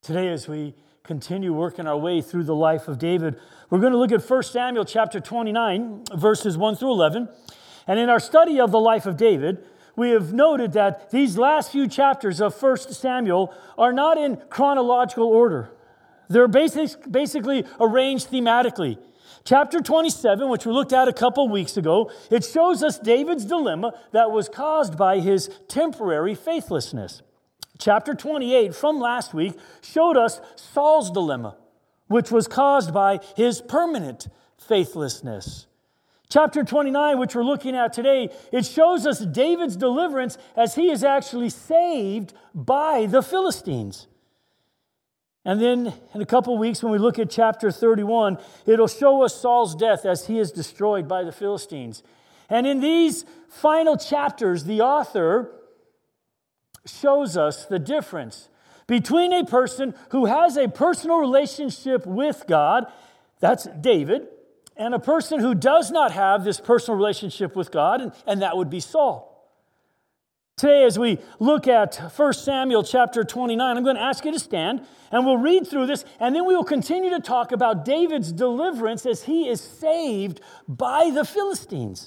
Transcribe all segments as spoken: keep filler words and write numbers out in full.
Today, as we continue working our way through the life of David, we're going to look at First Samuel chapter twenty-nine, verses one through eleven. And in our study of the life of David, we have noted that these last few chapters of First Samuel are not in chronological order. They're basic, basically arranged thematically. Chapter twenty-seven, which we looked at a couple weeks ago, it shows us David's dilemma that was caused by his temporary faithlessness. Chapter twenty-eight from last week showed us Saul's dilemma, which was caused by his permanent faithlessness. Chapter twenty-nine, which we're looking at today, it shows us David's deliverance as he is actually saved by the Philistines. And then in a couple weeks, when we look at chapter thirty-one, it'll show us Saul's death as he is destroyed by the Philistines. And in these final chapters, the author shows us the difference between a person who has a personal relationship with God, that's David, and a person who does not have this personal relationship with God, and, and that would be Saul. Today, as we look at First Samuel chapter twenty-nine, I'm going to ask you to stand, and we'll read through this, and then we will continue to talk about David's deliverance as he is saved by the Philistines.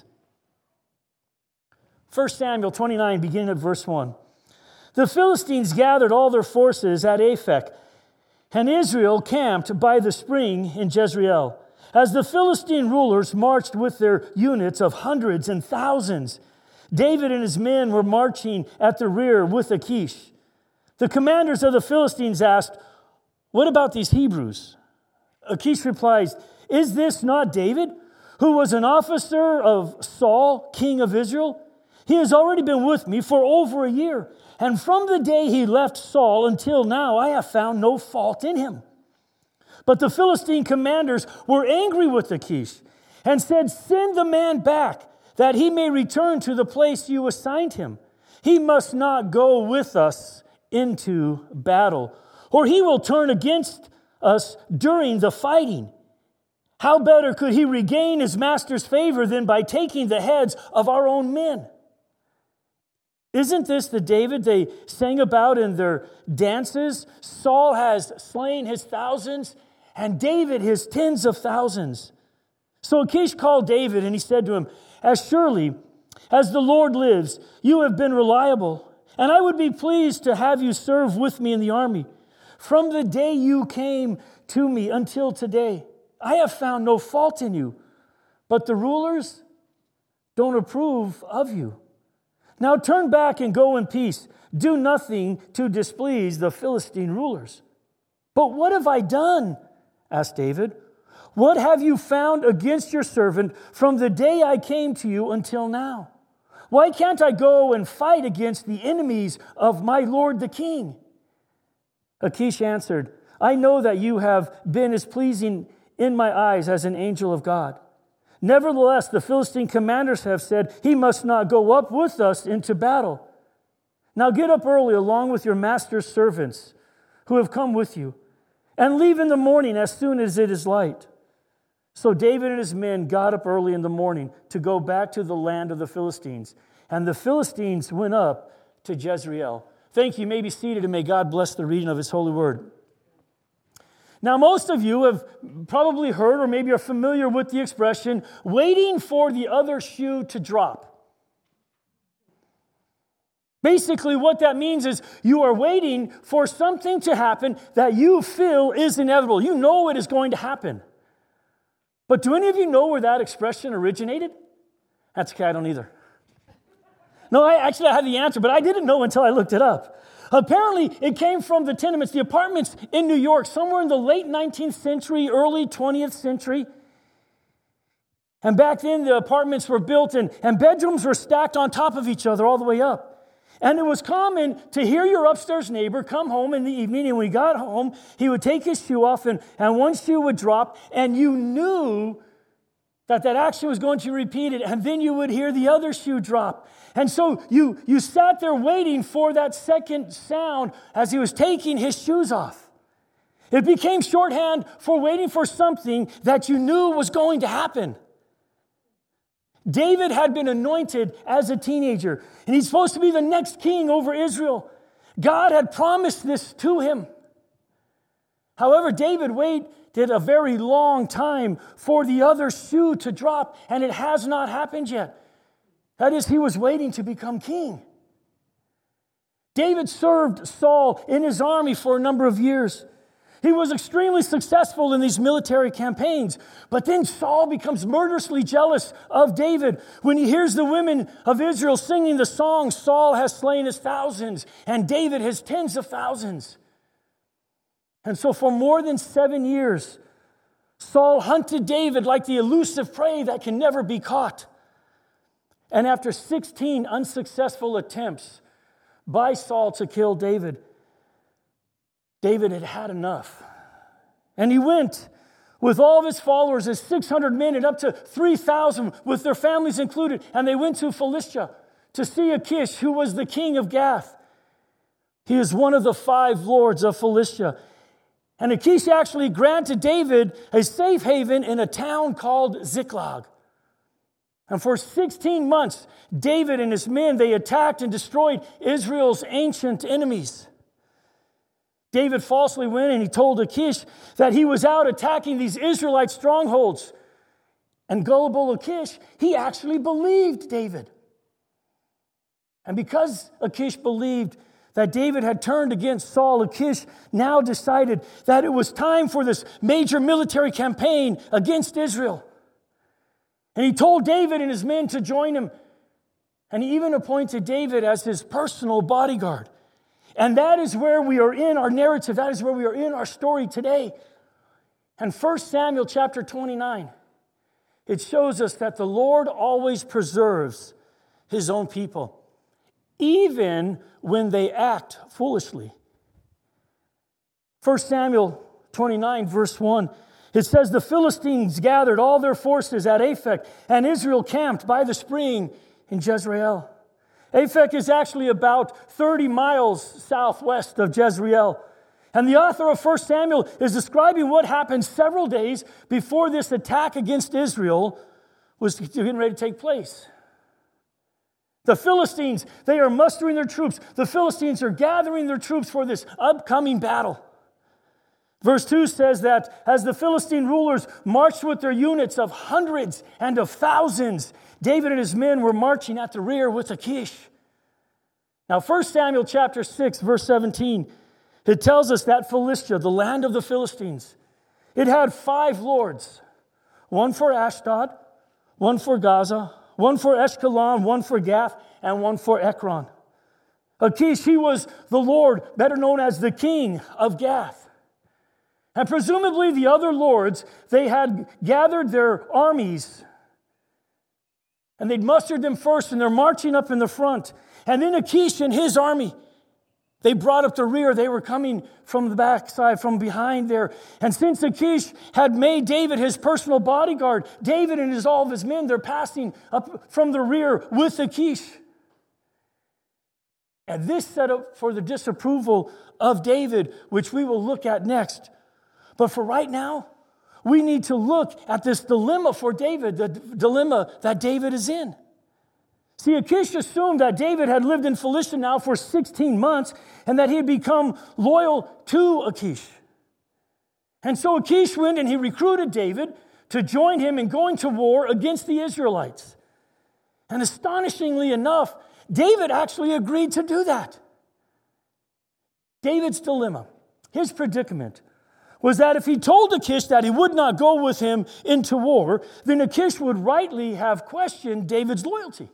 First Samuel twenty-nine, beginning at verse one. The Philistines gathered all their forces at Aphek, and Israel camped by the spring in Jezreel. As the Philistine rulers marched with their units of hundreds and thousands, David and his men were marching at the rear with Achish. The commanders of the Philistines asked, "What about these Hebrews?" Achish replies, "Is this not David, who was an officer of Saul, king of Israel? He has already been with me for over a year, and from the day he left Saul until now, I have found no fault in him." But the Philistine commanders were angry with Achish and said, "Send the man back, that he may return to the place you assigned him. He must not go with us into battle, or he will turn against us during the fighting. How better could he regain his master's favor than by taking the heads of our own men? Isn't this the David they sang about in their dances? Saul has slain his thousands, and David his tens of thousands." So Achish called David, and he said to him, "As surely as the Lord lives, you have been reliable, and I would be pleased to have you serve with me in the army. From the day you came to me until today, I have found no fault in you, but the rulers don't approve of you. Now turn back and go in peace. Do nothing to displease the Philistine rulers." "But what have I done?" asked David. "What have you found against your servant from the day I came to you until now? Why can't I go and fight against the enemies of my lord the king?" Achish answered, "I know that you have been as pleasing in my eyes as an angel of God. Nevertheless, the Philistine commanders have said, 'He must not go up with us into battle.' Now get up early along with your master's servants who have come with you, and leave in the morning as soon as it is light." So David and his men got up early in the morning to go back to the land of the Philistines. And the Philistines went up to Jezreel. Thank you. You may be seated, and may God bless the reading of his holy word. Now, most of you have probably heard, or maybe are familiar with the expression, waiting for the other shoe to drop. Basically, what that means is you are waiting for something to happen that you feel is inevitable. You know it is going to happen. But do any of you know where that expression originated? That's okay, I don't either. No, I actually I had the answer, but I didn't know until I looked it up. Apparently, it came from the tenements, the apartments in New York, somewhere in the late nineteenth century, early twentieth century. And back then, the apartments were built, and, and bedrooms were stacked on top of each other all the way up. And it was common to hear your upstairs neighbor come home in the evening, and when he got home, he would take his shoe off, and, and one shoe would drop, and you knew that that action was going to be repeated, and then you would hear the other shoe drop. And so you, you sat there waiting for that second sound as he was taking his shoes off. It became shorthand for waiting for something that you knew was going to happen. David had been anointed as a teenager, and he's supposed to be the next king over Israel. God had promised this to him. However, David waited a very long time for the other shoe to drop, and it has not happened yet. That is, he was waiting to become king. David served Saul in his army for a number of years. He was extremely successful in these military campaigns. But then Saul becomes murderously jealous of David. When he hears the women of Israel singing the song, Saul has slain his thousands, and David his tens of thousands. And so for more than seven years, Saul hunted David like the elusive prey that can never be caught. And after sixteen unsuccessful attempts by Saul to kill David, David had had enough. And he went with all of his followers, his six hundred men and up to three thousand with their families included. And they went to Philistia to see Achish, who was the king of Gath. He is one of the five lords of Philistia. And Achish actually granted David a safe haven in a town called Ziklag. And for sixteen months, David and his men, they attacked and destroyed Israel's ancient enemies. David falsely went and he told Achish that he was out attacking these Israelite strongholds. And gullible Achish, he actually believed David. And because Achish believed that David had turned against Saul, Achish now decided that it was time for this major military campaign against Israel. And he told David and his men to join him. And he even appointed David as his personal bodyguard. And that is where we are in our narrative. That is where we are in our story today. And First Samuel chapter twenty-nine, it shows us that the Lord always preserves his own people, even when they act foolishly. First Samuel twenty-nine, verse one, it says, the Philistines gathered all their forces at Aphek, and Israel camped by the spring in Jezreel. Aphek is actually about thirty miles southwest of Jezreel. And the author of First Samuel is describing what happened several days before this attack against Israel was getting ready to take place. The Philistines, they are mustering their troops. The Philistines are gathering their troops for this upcoming battle. Verse two says that as the Philistine rulers marched with their units of hundreds and of thousands, David and his men were marching at the rear with Achish. Now, First Samuel chapter six, verse seventeen, it tells us that Philistia, the land of the Philistines, it had five lords, one for Ashdod, one for Gaza, one for Ashkelon, one for Gath, and one for Ekron. Achish, he was the lord, better known as the king of Gath. And presumably the other lords, they had gathered their armies and they'd mustered them first, and they're marching up in the front. And then Achish and his army, they brought up the rear. They were coming from the backside, from behind there. And since Achish had made David his personal bodyguard, David and his, all of his men, they're passing up from the rear with Achish. And this set up for the disapproval of David, which we will look at next. But for right now, we need to look at this dilemma for David, the dilemma that David is in. See, Achish assumed that David had lived in Philistia now for sixteen months and that he had become loyal to Achish. And so Achish went and he recruited David to join him in going to war against the Israelites. And astonishingly enough, David actually agreed to do that. David's dilemma, his predicament, was that if he told Achish that he would not go with him into war, then Achish would rightly have questioned David's loyalty.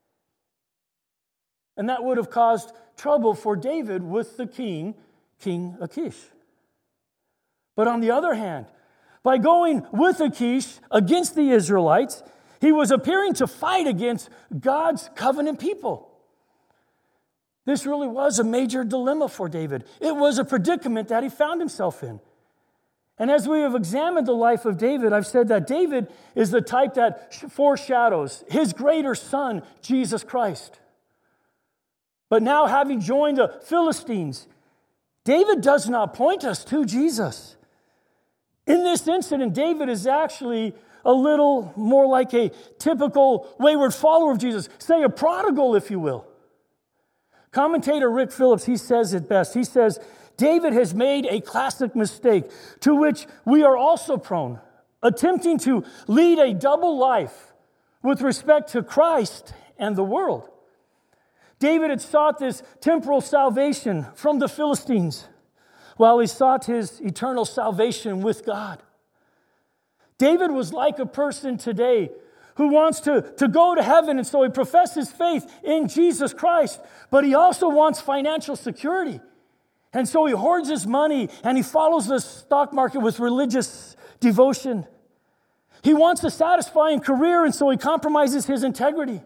And that would have caused trouble for David with the king, King Achish. But on the other hand, by going with Achish against the Israelites, he was appearing to fight against God's covenant people. This really was a major dilemma for David. It was a predicament that he found himself in. And as we have examined the life of David, I've said that David is the type that foreshadows his greater son, Jesus Christ. But now, having joined the Philistines, David does not point us to Jesus. In this incident, David is actually a little more like a typical wayward follower of Jesus, say a prodigal, if you will. Commentator Rick Phillips, he says it best. He says, David has made a classic mistake to which we are also prone, attempting to lead a double life with respect to Christ and the world. David had sought this temporal salvation from the Philistines, while he sought his eternal salvation with God. David was like a person today who wants to, to go to heaven, and so he professes faith in Jesus Christ, but he also wants financial security. And so he hoards his money, and he follows the stock market with religious devotion. He wants a satisfying career, and so he compromises his integrity.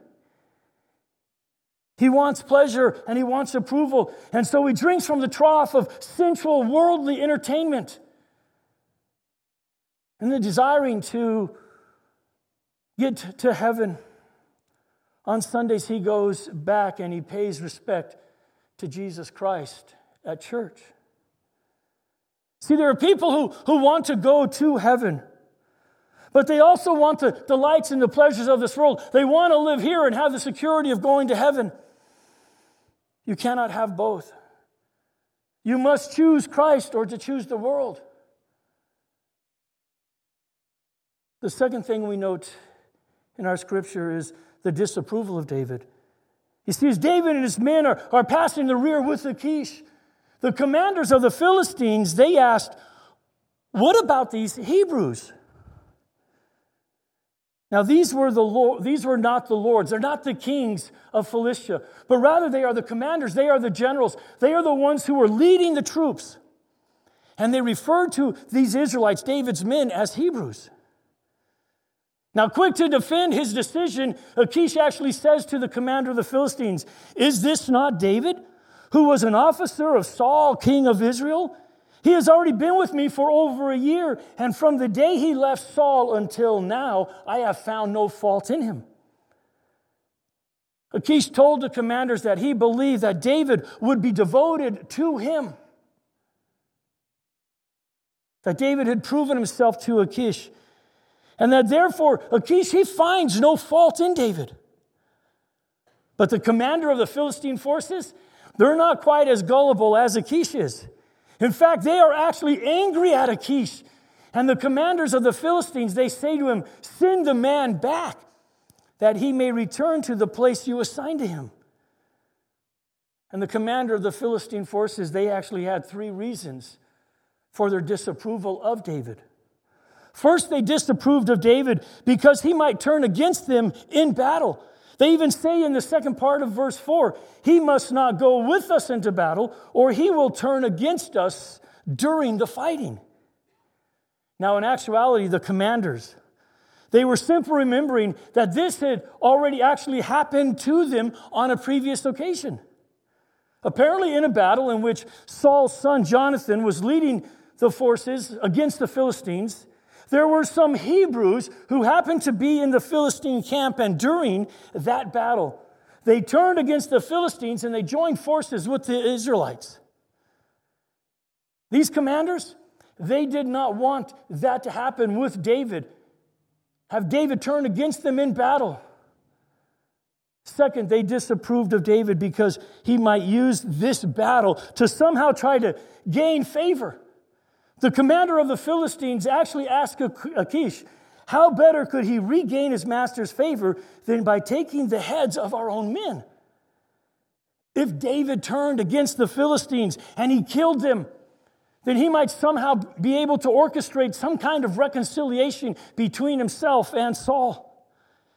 He wants pleasure and he wants approval. And so he drinks from the trough of sensual, worldly entertainment. And then desiring to get to heaven, on Sundays he goes back and he pays respect to Jesus Christ at church. See, there are people who, who want to go to heaven, but they also want the delights and the pleasures of this world. They want to live here and have the security of going to heaven. You cannot have both. You must choose Christ or to choose the world. The second thing we note in our scripture is the disapproval of David. You see, as David and his men are, are passing the rear with Achish, the commanders of the Philistines, they asked, what about these Hebrews? Now, these were the Lord, these were not the lords. They're not the kings of Philistia, but rather they are the commanders. They are the generals. They are the ones who are leading the troops. And they referred to these Israelites, David's men, as Hebrews. Now, quick to defend his decision, Achish actually says to the commander of the Philistines, is this not David, who was an officer of Saul, king of Israel? He has already been with me for over a year, and from the day he left Saul until now, I have found no fault in him. Achish told the commanders that he believed that David would be devoted to him, that David had proven himself to Achish, and that therefore Achish, he finds no fault in David. But the commander of the Philistine forces, they're not quite as gullible as Achish is. In fact, they are actually angry at Achish. And the commanders of the Philistines, they say to him, send the man back that he may return to the place you assigned to him. And the commander of the Philistine forces, they actually had three reasons for their disapproval of David. First, they disapproved of David because he might turn against them in battle. They even say in the second part of verse four, he must not go with us into battle, or he will turn against us during the fighting. Now, in actuality, the commanders, they were simply remembering that this had already actually happened to them on a previous occasion. Apparently, in a battle in which Saul's son Jonathan was leading the forces against the Philistines, there were some Hebrews who happened to be in the Philistine camp, and during that battle, they turned against the Philistines and they joined forces with the Israelites. These commanders, they did not want that to happen with David, have David turn against them in battle. Second, they disapproved of David because he might use this battle to somehow try to gain favor. The commander of the Philistines actually asked Achish, how better could he regain his master's favor than by taking the heads of our own men? If David turned against the Philistines and he killed them, then he might somehow be able to orchestrate some kind of reconciliation between himself and Saul.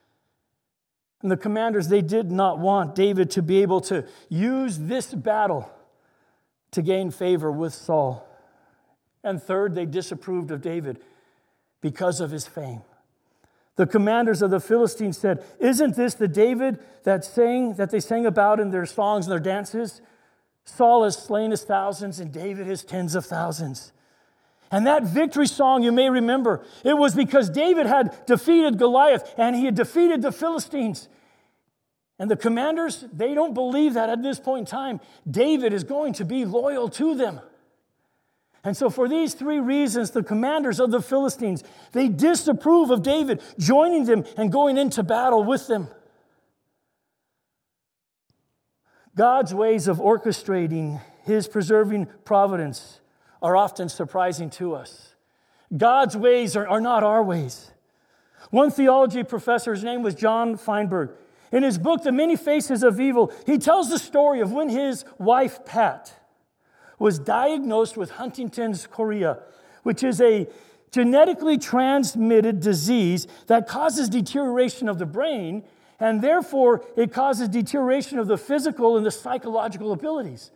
And the commanders, they did not want David to be able to use this battle to gain favor with Saul. And third, they disapproved of David because of his fame. The commanders of the Philistines said, isn't this the David that sang, that they sang about in their songs and their dances? Saul has slain his thousands and David his tens of thousands. And that victory song, you may remember, it was because David had defeated Goliath and he had defeated the Philistines. And the commanders, they don't believe that at this point in time, David is going to be loyal to them. And so for these three reasons, the commanders of the Philistines, they disapprove of David joining them and going into battle with them. God's ways of orchestrating his preserving providence are often surprising to us. God's ways are, are not our ways. One theology professor, his name was John Feinberg. In his book, The Many Faces of Evil, he tells the story of when his wife, Pat, was diagnosed with Huntington's chorea, which is a genetically transmitted disease that causes deterioration of the brain, and therefore it causes deterioration of the physical and the psychological abilities.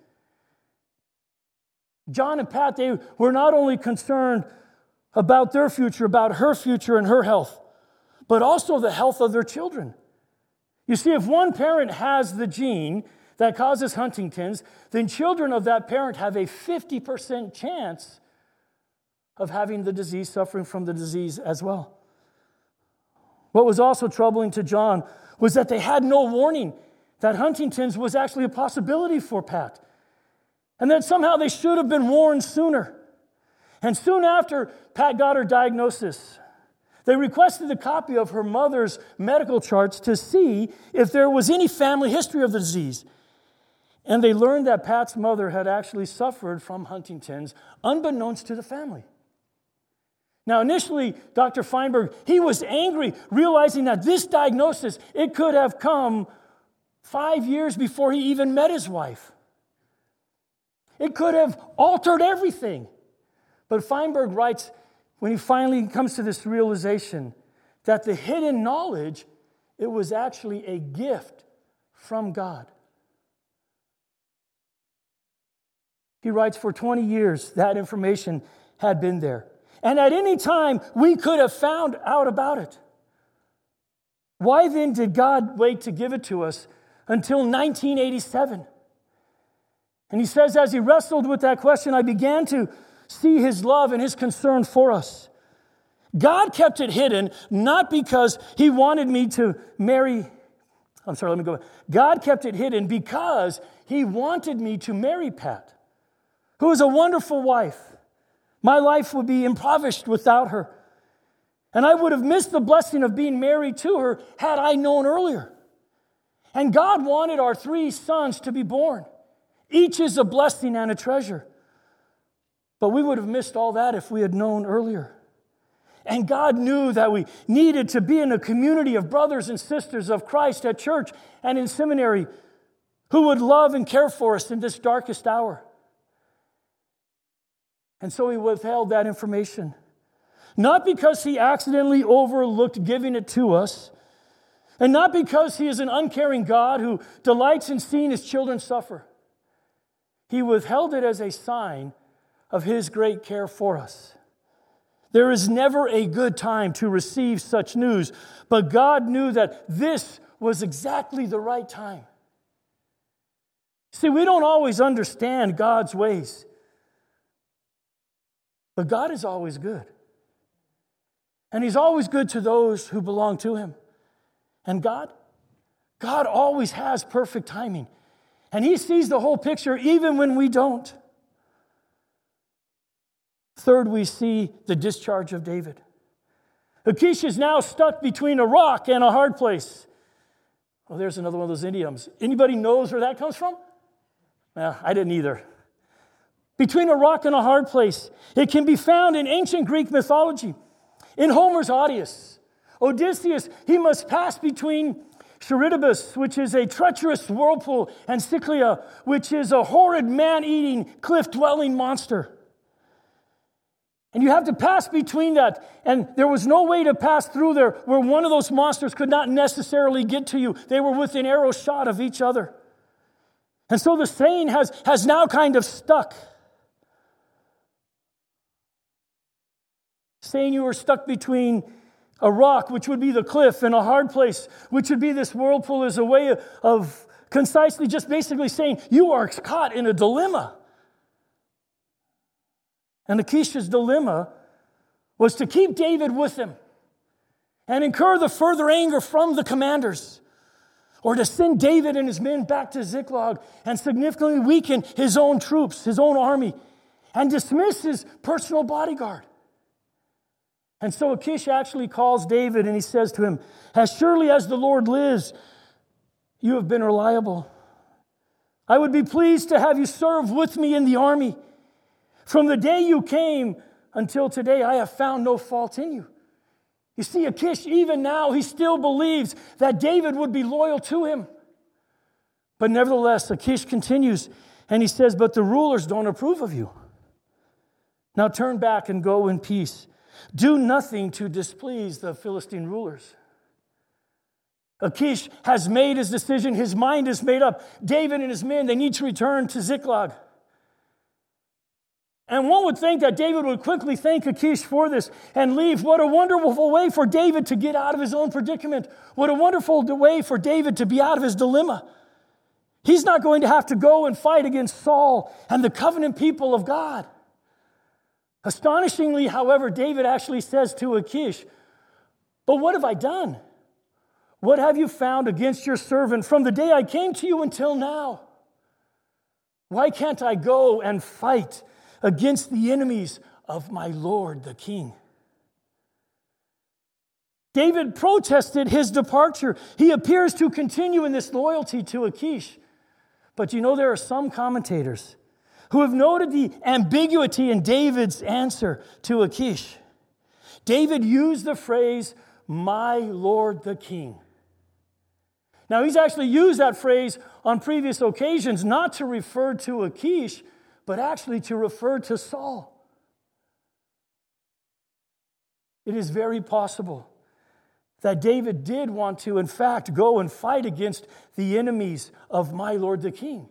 John and Pat, they were not only concerned about their future, about her future and her health, but also the health of their children. You see, if one parent has the gene that causes Huntington's, then children of that parent have a fifty percent chance of having the disease, suffering from the disease as well. What was also troubling to John was that they had no warning that Huntington's was actually a possibility for Pat, and that somehow they should have been warned sooner. And soon after Pat got her diagnosis, they requested a copy of her mother's medical charts to see if there was any family history of the disease. And they learned that Pat's mother had actually suffered from Huntington's, unbeknownst to the family. Now, initially, Doctor Feinberg, he was angry, realizing that this diagnosis, it could have come five years before he even met his wife. It could have altered everything. But Feinberg writes, when he finally comes to this realization, that the hidden knowledge, it was actually a gift from God. He writes, for twenty years, that information had been there. And at any time, we could have found out about it. Why then did God wait to give it to us until nineteen eighty-seven? And he says, as he wrestled with that question, I began to see his love and his concern for us. God kept it hidden, not because he wanted me to marry. I'm sorry, let me go back. God kept it hidden because he wanted me to marry Pat, who is a wonderful wife. My life would be impoverished without her. And I would have missed the blessing of being married to her had I known earlier. And God wanted our three sons to be born. Each is a blessing and a treasure. But we would have missed all that if we had known earlier. And God knew that we needed to be in a community of brothers and sisters of Christ at church and in seminary who would love and care for us in this darkest hour. And so he withheld that information. Not because he accidentally overlooked giving it to us, and not because he is an uncaring God who delights in seeing his children suffer. He withheld it as a sign of his great care for us. There is never a good time to receive such news, but God knew that this was exactly the right time. See, we don't always understand God's ways, but God is always good. And he's always good to those who belong to him. And God, God always has perfect timing. And he sees the whole picture even when we don't. Third, we see the discharge of David. Achish is now stuck between a rock and a hard place. Oh, there's another one of those idioms. Anybody knows where that comes from? Well, I didn't either. Between a rock and a hard place. It can be found in ancient Greek mythology. In Homer's Odyssey, Odysseus, he must pass between Charybdis, which is a treacherous whirlpool, and Cyclia, which is a horrid man-eating, cliff-dwelling monster. And you have to pass between that. And there was no way to pass through there where one of those monsters could not necessarily get to you. They were within arrow shot of each other. And so the saying has, has now kind of stuck. Saying you were stuck between a rock, which would be the cliff, and a hard place, which would be this whirlpool, is a way of, of concisely just basically saying you are caught in a dilemma. And Achish's dilemma was to keep David with him and incur the further anger from the commanders, or to send David and his men back to Ziklag and significantly weaken his own troops, his own army, and dismiss his personal bodyguard. And so Achish actually calls David and he says to him, as surely as the Lord lives, you have been reliable. I would be pleased to have you serve with me in the army. From the day you came until today, I have found no fault in you. You see, Achish, even now, he still believes that David would be loyal to him. But nevertheless, Achish continues, and he says, but the rulers don't approve of you. Now turn back and go in peace. Do nothing to displease the Philistine rulers. Achish has made his decision. His mind is made up. David and his men, they need to return to Ziklag. And one would think that David would quickly thank Achish for this and leave. What a wonderful way for David to get out of his own predicament. What a wonderful way for David to be out of his dilemma. He's not going to have to go and fight against Saul and the covenant people of God. Astonishingly, however, David actually says to Achish, but what have I done? What have you found against your servant from the day I came to you until now? Why can't I go and fight against the enemies of my Lord the king? David protested his departure. He appears to continue in this loyalty to Achish. But you know, there are some commentators who have noted the ambiguity in David's answer to Achish. David used the phrase, my Lord the king. Now, he's actually used that phrase on previous occasions, not to refer to Achish, but actually to refer to Saul. It is very possible that David did want to, in fact, go and fight against the enemies of my Lord the king.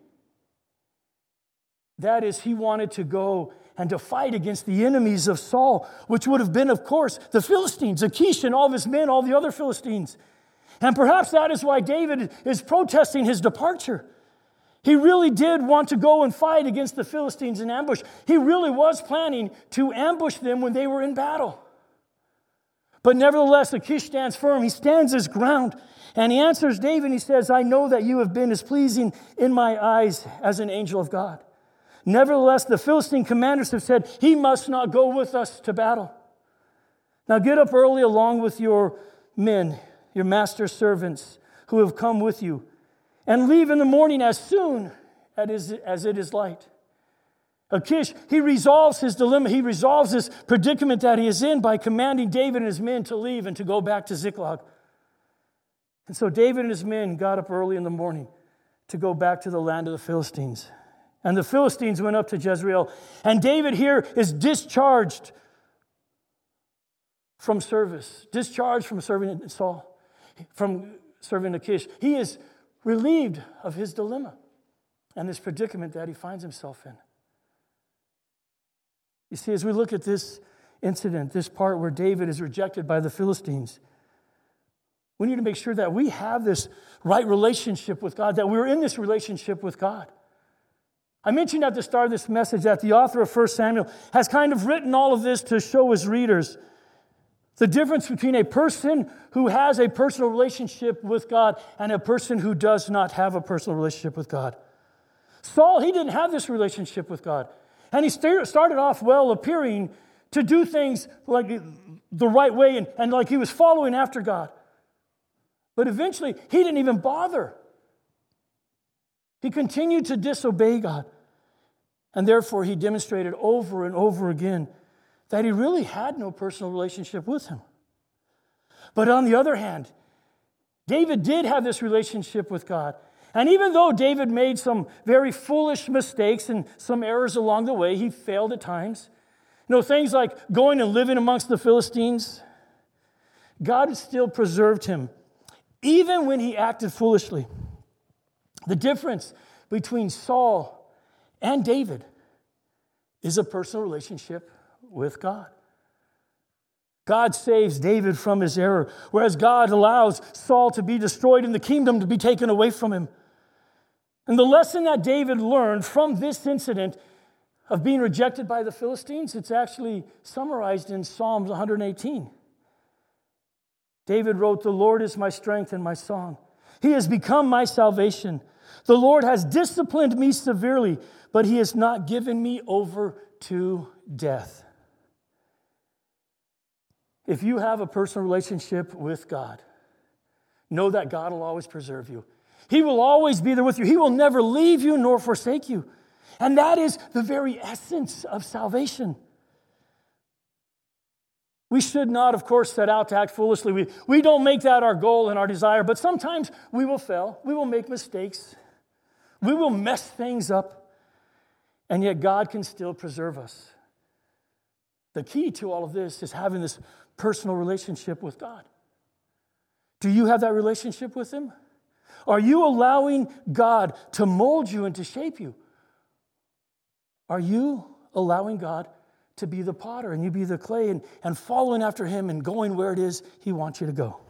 That is, he wanted to go and to fight against the enemies of Saul, which would have been, of course, the Philistines, Achish and all of his men, all the other Philistines. And perhaps that is why David is protesting his departure. He really did want to go and fight against the Philistines in ambush. He really was planning to ambush them when they were in battle. But nevertheless, Achish stands firm. He stands his ground. And he answers David, and he says, I know that you have been as pleasing in my eyes as an angel of God. Nevertheless, the Philistine commanders have said, he must not go with us to battle. Now get up early along with your men, your master's servants who have come with you, and leave in the morning as soon as it is light. Achish, he resolves his dilemma. He resolves this predicament that he is in by commanding David and his men to leave and to go back to Ziklag. And so David and his men got up early in the morning to go back to the land of the Philistines. And the Philistines went up to Jezreel. And David here is discharged from service, discharged from serving Saul, from serving Achish. He is relieved of his dilemma and this predicament that he finds himself in. You see, as we look at this incident, this part where David is rejected by the Philistines, we need to make sure that we have this right relationship with God, that we're in this relationship with God. I mentioned at the start of this message that the author of First Samuel has kind of written all of this to show his readers the difference between a person who has a personal relationship with God and a person who does not have a personal relationship with God. Saul, he didn't have this relationship with God. And he started off well, appearing to do things like the right way and, and like he was following after God. But eventually, he didn't even bother. He continued to disobey God. And therefore, he demonstrated over and over again that he really had no personal relationship with him. But on the other hand, David did have this relationship with God. And even though David made some very foolish mistakes and some errors along the way, he failed at times. You know, things like going and living amongst the Philistines, God still preserved him, even when he acted foolishly. The difference between Saul and David is a personal relationship with God. God saves David from his error, whereas God allows Saul to be destroyed and the kingdom to be taken away from him. And the lesson that David learned from this incident of being rejected by the Philistines, it's actually summarized in Psalms one hundred eighteen. David wrote, "The Lord is my strength and my song. He has become my salvation. The Lord has disciplined me severely, but he has not given me over to death." If you have a personal relationship with God, know that God will always preserve you. He will always be there with you. He will never leave you nor forsake you. And that is the very essence of salvation. We should not, of course, set out to act foolishly. We, we don't make that our goal and our desire, but sometimes we will fail. We will make mistakes. We will mess things up. And yet God can still preserve us. The key to all of this is having this personal relationship with God. Do you have that relationship with Him? Are you allowing God to mold you and to shape you? Are you allowing God to be the potter and you be the clay and, and following after Him and going where it is He wants you to go?